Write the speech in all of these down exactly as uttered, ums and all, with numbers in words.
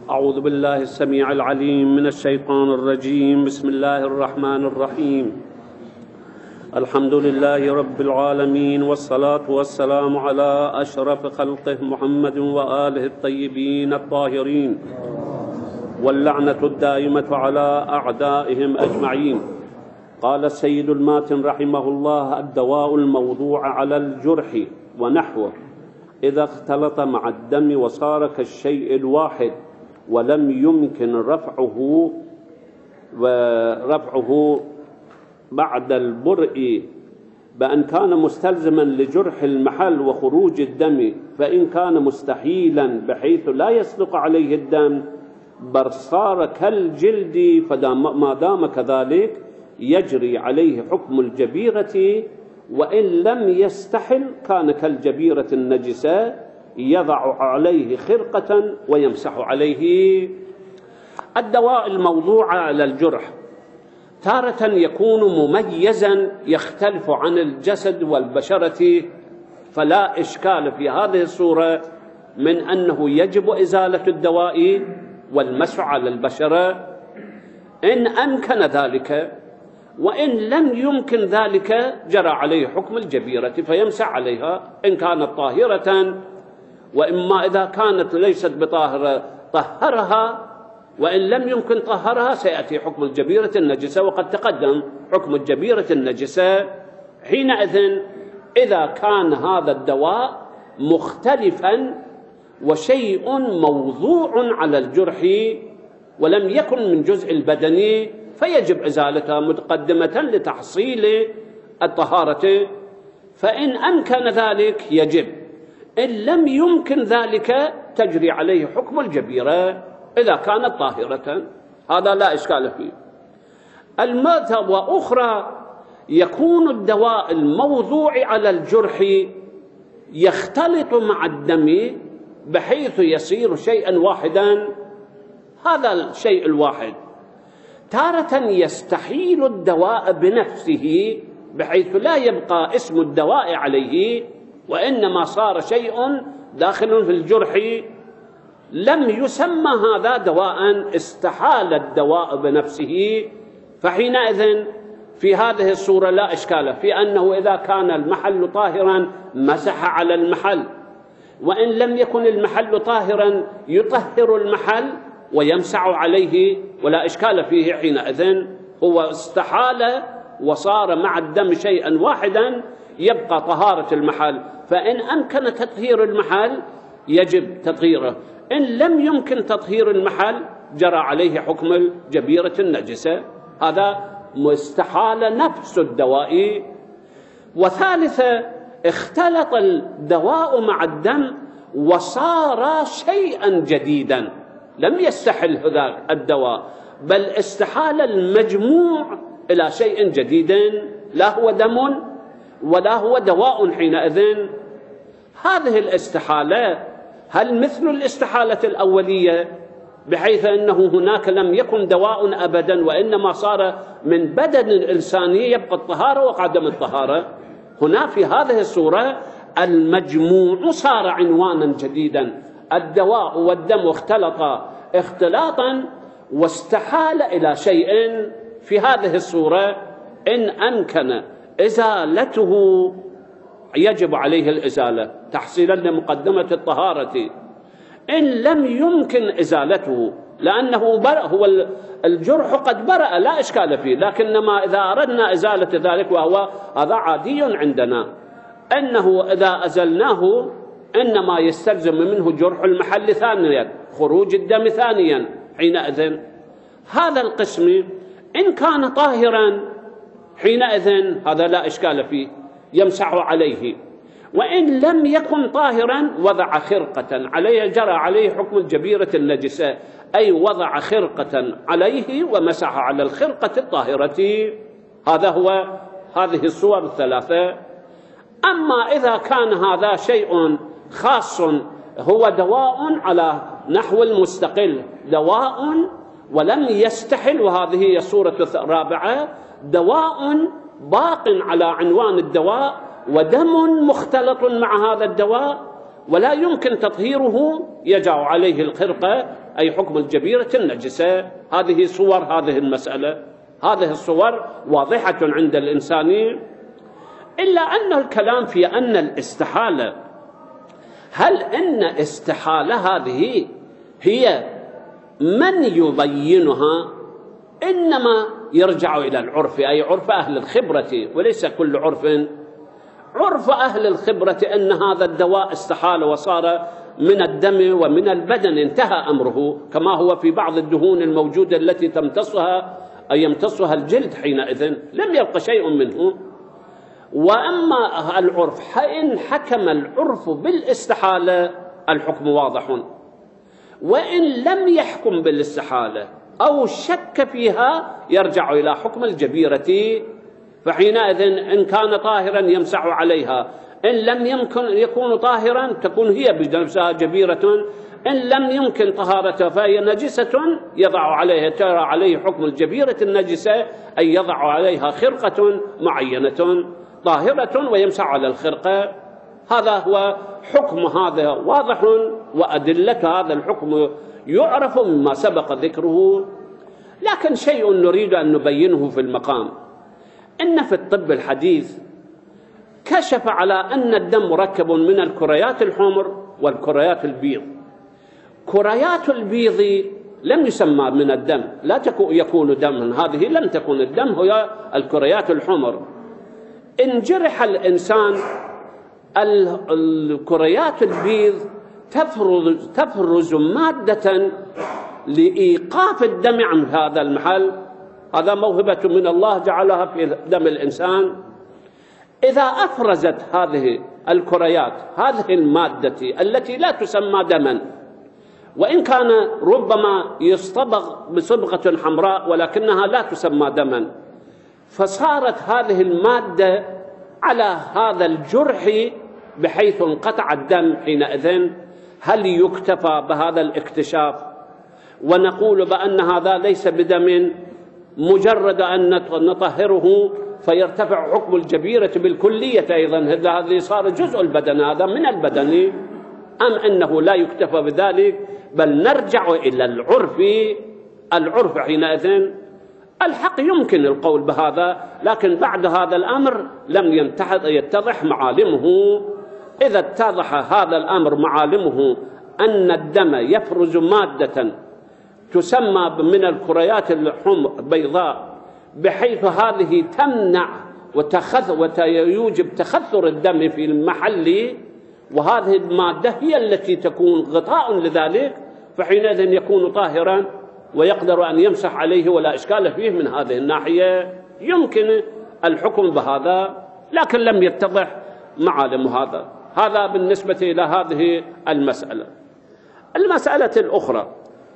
أعوذ بالله السميع العليم من الشيطان الرجيم. بسم الله الرحمن الرحيم. الحمد لله رب العالمين، والصلاة والسلام على أشرف خلقه محمد وآله الطيبين الطاهرين، واللعنة الدائمة على أعدائهم أجمعين. قال السيد الماتن رحمه الله: الدواء الموضوع على الجرح ونحوه إذا اختلط مع الدم وصار كالشيء الواحد ولم يمكن رفعه ورفعه بعد البرء بأن كان مستلزما لجرح المحل وخروج الدم، فإن كان مستحيلا بحيث لا يسلق عليه الدم بل صار كالجلد، فما دام كذلك يجري عليه حكم الجبيرة، وإن لم يستحل كان كالجبيرة النجسة يضع عليه خرقة ويمسح عليه. الدواء الموضوع على الجرح تارة يكون مميزا يختلف عن الجسد والبشرة، فلا إشكال في هذه الصورة من أنه يجب إزالة الدواء والمسح على البشرة إن أمكن ذلك، وإن لم يمكن ذلك جرى عليه حكم الجبيرة فيمسح عليها إن كانت طاهرة، وإما إذا كانت ليست بطاهرة طهرها، وإن لم يمكن طهرها سيأتي حكم الجبيرة النجسة، وقد تقدم حكم الجبيرة النجسة. حينئذ إذا كان هذا الدواء مختلفا وشيء موضوع على الجرح ولم يكن من جزء البدن فيجب إزالتها متقدمة لتحصيل الطهارة، فإن أمكن ذلك يجب، إن لم يمكن ذلك تجري عليه حكم الجبيرة إذا كانت طاهرة. هذا لا إشكال فيه. المرتبة أخرى يكون الدواء الموضوع على الجرح يختلط مع الدم بحيث يصير شيئا واحدا. هذا الشيء الواحد تارة يستحيل الدواء بنفسه بحيث لا يبقى اسم الدواء عليه، وإنما صار شيء داخل في الجرح لم يسمى هذا دواء، استحال الدواء بنفسه. فحينئذ في هذه الصورة لا إشكال في أنه إذا كان المحل طاهرا مسح على المحل، وإن لم يكن المحل طاهرا يطهر المحل ويمسح عليه، ولا إشكال فيه. حينئذ هو استحال وصار مع الدم شيئا واحدا يبقى طهارة المحل، فإن أمكن تطهير المحل يجب تطهيره، إن لم يمكن تطهير المحل جرى عليه حكم الجبيرة النجسة. هذا مستحال نفس الدواء. وثالثة اختلط الدواء مع الدم وصار شيئا جديدا، لم يستحل ذاك الدواء بل استحال المجموع إلى شيء جديد، لا هو دم ولا هو دواء. حينئذ هذه الاستحالة هل مثل الاستحالة الأولية بحيث أنه هناك لم يكن دواء أبدا وإنما صار من بدن الإنسان يبقى الطهارة وعدم الطهارة؟ هنا في هذه الصورة المجموع صار عنوانا جديدا، الدواء والدم اختلطا اختلاطا واستحال إلى شيء. في هذه الصورة إن أمكن إزالته يجب عليه الإزالة تحصيلا لمقدمة الطهارة، إن لم يمكن إزالته لأنه برأ هو الجرح قد برأ لا إشكال فيه، لكنما إذا أردنا إزالة ذلك وهو هذا عادي عندنا أنه إذا أزلناه إنما يستلزم منه جرح المحل ثانيا، خروج الدم ثانيا. حينئذ هذا القسم إن كان طاهرا حينئذ هذا لا إشكال فيه يمسح عليه، وإن لم يكن طاهرا وضع خرقة عليه جرى عليه حكم الجبيرة النجسة، أي وضع خرقة عليه ومسح على الخرقة الطاهرة. هذا هو هذه الصور الثلاثة. أما إذا كان هذا شيء خاص هو دواء على نحو المستقل، دواء ولم يستحل، وهذه هي الصورة الرابعة، دواء باق على عنوان الدواء ودم مختلط مع هذا الدواء ولا يمكن تطهيره، يجع عليه الخرقة أي حكم الجبيرة النجسة. هذه صور هذه المسألة، هذه الصور واضحة عند الإنسان. إلا أن الكلام في أن الاستحالة، هل أن استحالة هذه هي من يبينها؟ إنما يرجع إلى العرف، أي عرف أهل الخبرة، وليس كل عرف. عرف أهل الخبرة أن هذا الدواء استحال وصار من الدم ومن البدن، انتهى أمره، كما هو في بعض الدهون الموجودة التي تمتصها أي يمتصها الجلد، حينئذ لم يبق شيء منه. وأما العرف، فإن حكم العرف بالاستحالة الحكم واضح، وإن لم يحكم بالاستحالة أو شك فيها يرجع إلى حكم الجبيرة. فحينئذ إن كان طاهرا يمسح عليها، إن لم يمكن يكون طاهرا تكون هي بنفسها جبيرة، إن لم يمكن طهارتها فهي نجسة يضع عليها ترى عليه حكم الجبيرة النجسة، أي يضع عليها خرقة معينة طاهرة ويمسح على الخرقة. هذا هو حكم، هذا واضح، وأدلة هذا الحكم يعرف مما سبق ذكره. لكن شيء نريد أن نبينه في المقام، إن في الطب الحديث كشف على أن الدم مركب من الكريات الحمر والكريات البيض. كريات البيض لم يسمى من الدم، لا يكون دما، هذه لم تكن الدم، هي الكريات الحمر. إن جرح الإنسان الكريات البيض تفرز, تفرز مادة لإيقاف الدم عن هذا المحل، هذا موهبة من الله جعلها في دم الإنسان. إذا أفرزت هذه الكريات هذه المادة التي لا تسمى دما، وإن كان ربما يصطبغ بصبغة حمراء ولكنها لا تسمى دما، فصارت هذه المادة على هذا الجرح بحيث انقطع الدم، حينئذ هل يكتفى بهذا الاكتشاف ونقول بأن هذا ليس بدم مجرد أن نطهره فيرتفع حكم الجبيرة بالكلية أيضا، هذا صار جزء البدن، هذا من البدن، أم أنه لا يكتفى بذلك بل نرجع إلى العرف؟ العرف حينئذ الحق يمكن القول بهذا، لكن بعد هذا الأمر لم يتضح معالمه. إذا اتضح هذا الأمر معالمه أن الدم يفرز مادة تسمى من الكريات البيضاء بحيث هذه تمنع ويوجب تخثر الدم في المحل، وهذه المادة هي التي تكون غطاء لذلك، فحينئذ يكون طاهرا ويقدر أن يمسح عليه ولا إشكال فيه. من هذه الناحية يمكن الحكم بهذا، لكن لم يتضح معالم هذا. هذا بالنسبة إلى هذه المسألة. المسألة الأخرى،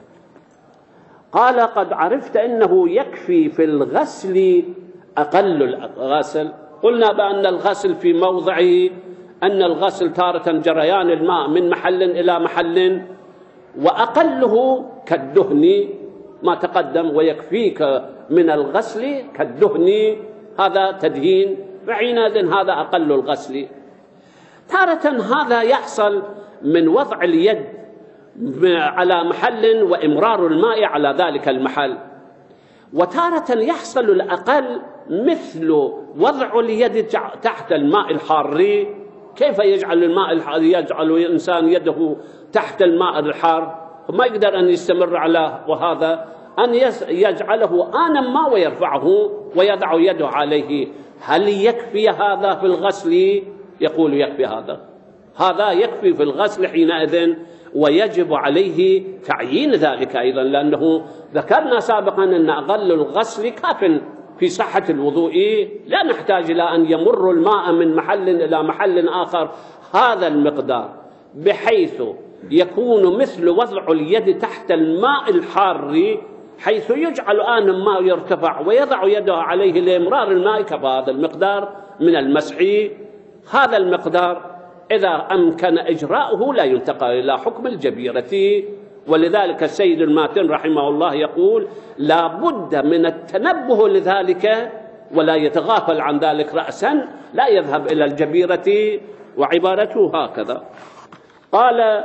قال قد عرفت أنه يكفي في الغسل أقل الغسل. قلنا بأن الغسل في موضعه، أن الغسل تارة جريان الماء من محل إلى محل، وأقله كالدهن ما تقدم، ويكفيك من الغسل كالدهن، هذا تدهين، فحينئذ هذا أقل الغسل. تارة هذا يحصل من وضع اليد على محل وإمرار الماء على ذلك المحل، وتارة يحصل الأقل مثل وضع اليد تحت الماء الحار. كيف يجعل الماء الحار، يجعل الإنسان يده تحت الماء الحار؟ ما يقدر أن يستمر على وهذا، أن يجعله آنا ما ويرفعه ويضع يده عليه. هل يكفي هذا في الغسل؟ يقول يكفي هذا، هذا يكفي في الغسل حينئذ، ويجب عليه تعيين ذلك أيضا، لأنه ذكرنا سابقا أن أقل الغسل كاف في صحة الوضوء، لا نحتاج إلى أن يمر الماء من محل إلى محل آخر هذا المقدار، بحيث يكون مثل وضع اليد تحت الماء الحار، حيث يجعل آن الماء يرتفع ويضع يده عليه لإمرار الماء، كهذا المقدار من المسح. هذا المقدار إذا أمكن إجراؤه لا ينتقل إلى حكم الجبيرة. ولذلك السيد الماتن رحمه الله يقول لا بد من التنبه لذلك ولا يتغافل عن ذلك رأسا، لا يذهب إلى الجبيرة. وعبارته هكذا، قال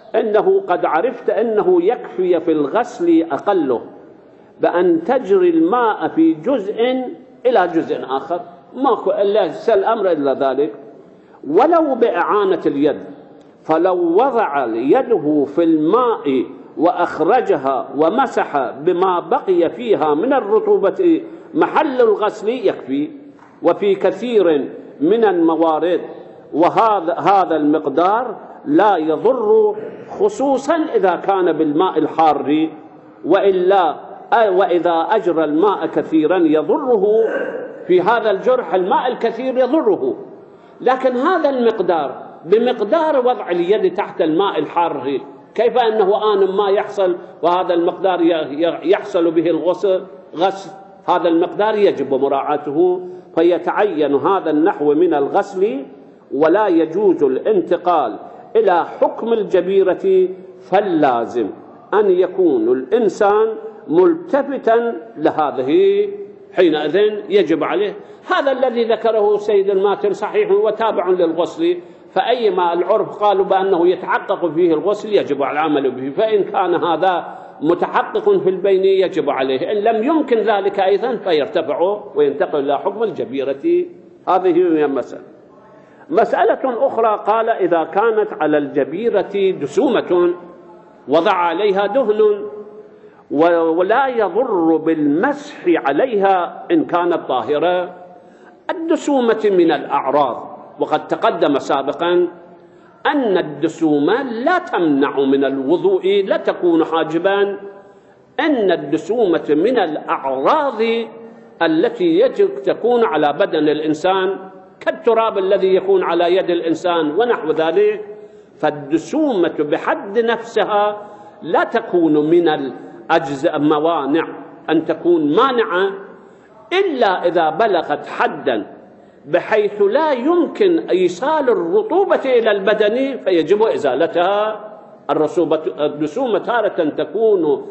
إنه قد عرفت أنه يكفي في الغسل أقله بأن تجري الماء في جزء إلى جزء آخر، ماكو ليس الأمر إلا ذلك، ولو بإعانة اليد، فلو وضع يده في الماء وأخرجها ومسح بما بقي فيها من الرطوبة محل الغسل يكفي. وفي كثير من الموارد وهذا هذا المقدار لا يضر، خصوصا إذا كان بالماء الحار، وإلا وإذا أجرى الماء كثيرا يضره. في هذا الجرح الماء الكثير يضره، لكن هذا المقدار بمقدار وضع اليد تحت الماء الحار، كيف أنه آن ما يحصل وهذا المقدار يحصل به الغسل غسل هذا المقدار يجب مراعاته، فيتعين هذا النحو من الغسل، ولا يجوز الانتقال إلى حكم الجبيرة، فاللازم أن يكون الإنسان ملتفتا لهذه، حينئذ يجب عليه. هذا الذي ذكره سيد الماتن صحيح وتابع للغسل، فأيما العرف قالوا بأنه يتحقق فيه الغسل يجب العمل به، فإن كان هذا متحقق في البين يجب عليه، إن لم يمكن ذلك أيضا فيرتفع وينتقل إلى حكم الجبيرة. هذه هي المسألة. مسألة أخرى قال إذا كانت على الجبيرة دسومة وضع عليها دهن ولا يضر بالمسح عليها إن كانت طاهرة. الدسومة من الأعراض، وقد تقدم سابقا أن الدسومة لا تمنع من الوضوء، لا تكون حاجبا. أن الدسومة من الأعراض التي يجب تكون على بدن الإنسان، كالتراب الذي يكون على يد الإنسان ونحو ذلك. فالدسومة بحد نفسها لا تكون من الأجزاء موانع أن تكون مانعة، إلا إذا بلغت حدا بحيث لا يمكن إيصال الرطوبة إلى البدن فيجب إزالتها. الدسومة تارة تكون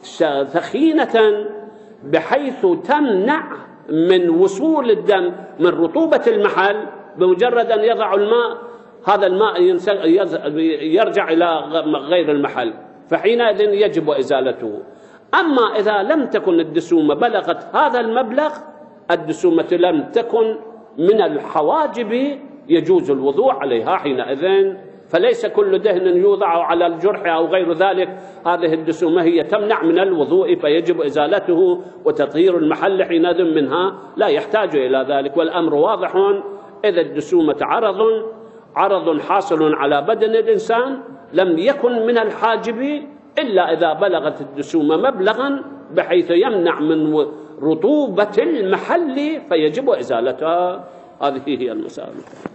ثخينة بحيث تمنع من وصول الدم من رطوبة المحل، بمجرد أن يضع الماء هذا الماء يرجع إلى غير المحل، فحينئذ يجب إزالته. أما إذا لم تكن الدسومة بلغت هذا المبلغ، الدسومة لم تكن من الحواجب يجوز الوضوء عليها حينئذ، فليس كل دهن يوضع على الجرح أو غير ذلك هذه الدسومة هي تمنع من الوضوء فيجب إزالته وتطهير المحل حينئذ منها، لا يحتاج إلى ذلك. والأمر واضح، إذا الدسومة عرض عرض حاصل على بدن الإنسان لم يكن من الحاجب إلا إذا بلغت الدسومة مبلغا بحيث يمنع من رطوبة المحل فيجب إزالتها. هذه هي المسألة.